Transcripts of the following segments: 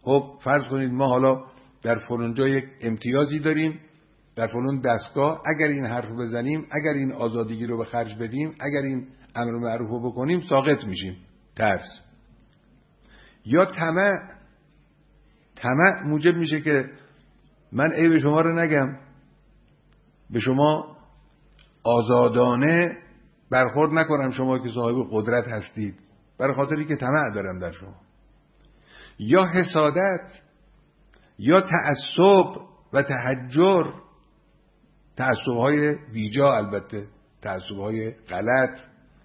خب فرض کنید ما حالا در فلان جا یک امتیازی داریم، در فلان دستگاه، اگر این حرف بزنیم، اگر این آزادگی رو به خرج بدیم، اگر این امر معروف رو بکنیم ساقط میشیم. ترس یا طمع موجب میشه که من عیب شما رو نگم، به شما آزادانه برخورد نکنم، شما که صاحب قدرت هستید، برای خاطری که طمع دارم در شما. یا حسادت یا تعصب و تحجر، تعصب‌های بیجا، البته تعصب‌های غلط.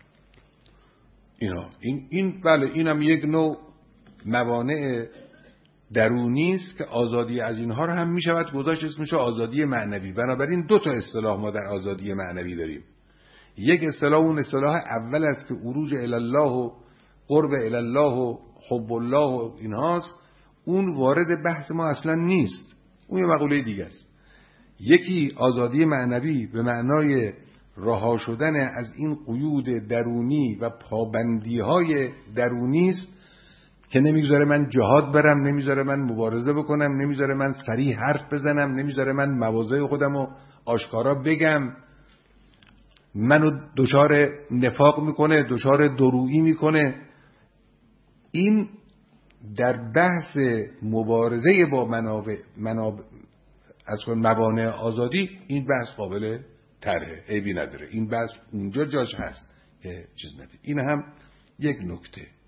این بله، اینم یک نوع موانع درونی است که آزادی از اینها رو هم میشود گذاشت اسمش آزادی معنوی. بنابراین دو تا اصطلاح ما در آزادی معنوی داریم. یک اصطلاح اون اصطلاح اول است که عروج الی الله و قرب الی الله و حب الله و اینهاست، اون وارد بحث ما اصلا نیست، اون یه مقوله دیگه است. یکی آزادی معنوی به معنای رها شدن از این قیود درونی و پابندی‌های درونی است که نمیذاره من جهاد برم، نمیذاره من مبارزه بکنم، نمیذاره من صریح حرف بزنم، نمیذاره من مواضع خودم رو آشکارا بگم، منو دچار نفاق میکنه، دچار درویی میکنه. این در بحث مبارزه با موانع آزادی، این بحث قابل طرحه، عیبی نداره، این بحث اونجا جاش هست، چیز نداره. این هم یک نکته.